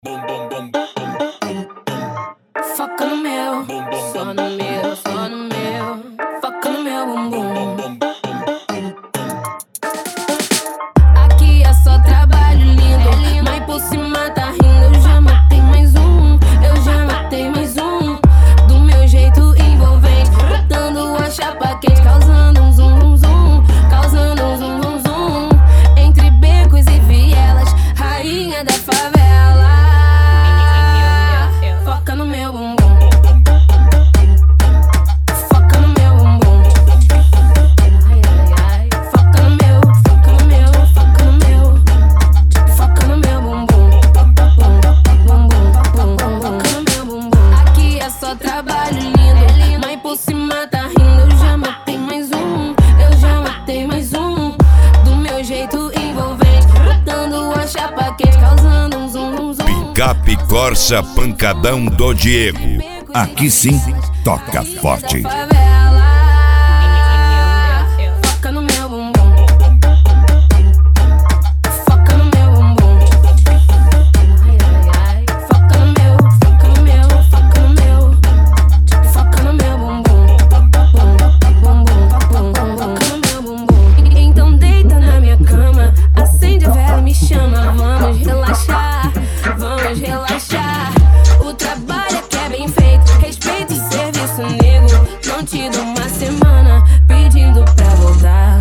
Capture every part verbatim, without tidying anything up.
Foca no meu, só no meu, só no meu. Foca no meu bumbum. Aqui é só trabalho lindo, mas por cima tá rindo. Eu já matei mais um, eu já matei mais um. Do meu jeito envolvente, botando a chapa quente, causando um zum zum zum, causando um zum zum zum. Entre becos e vielas, rainha da favela. Foca no meu bumbum. Foca no meu bumbum. Ai, ai, ai. Foca no meu, foca no meu, foca no meu. Foca no meu bumbum. Bumbum, bumbum, foca no meu bumbum. Aqui é só trabalho lindo, mas por cima tá rindo. Eu já matei mais um, eu já matei mais um. Do meu jeito envolvente, botando a chapa quente, causando um zum zum zum. Picape Corsa Pancadão do Diego. Aqui sim, toca forte. Foca no meu bumbum. Foca no meu bumbum. Ai, ai, ai. Foca no meu, foca no meu, foca no meu. Foca no meu bumbum. Bumbum, bumbum, foca no meu bumbum. Então deita na minha cama, acende a vela e me chama. Vamos relaxar, vamos relaxar. O trabalho aqui é bem feito, respeito o serviço nego. Não te dou uma semana pedindo pra voltar.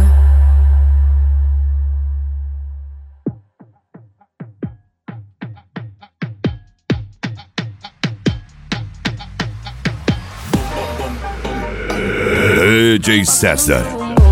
D J César.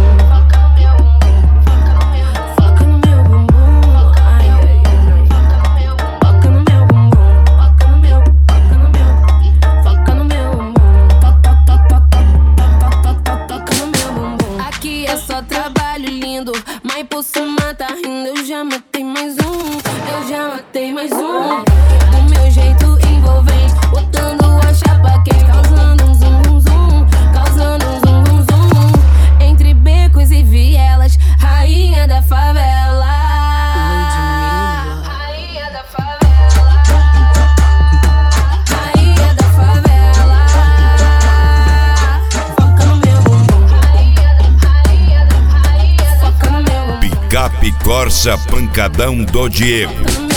Foca no meu bumbum. Ai, ai, ai. Foca no meu bumbum. Foca no meu, foca no meu. Foca no meu bumbum. Toca, toca, toca, toca, toca no meu bumbum. Aqui é só trabalho lindo, mas por cima tá rindo. Eu já matei mais um, eu já matei mais um. Do meu jeito envolvente, botando a chapa quente, causando um zum zum zum, causando um zum zum zum. Entre becos e vielas, rainha da favela. Rainha da favela. Rainha da favela. Foca no meu bumbum. Rainha da, rainha da, foca no meu bumbum. Picape Corsa Pancadão do Diego.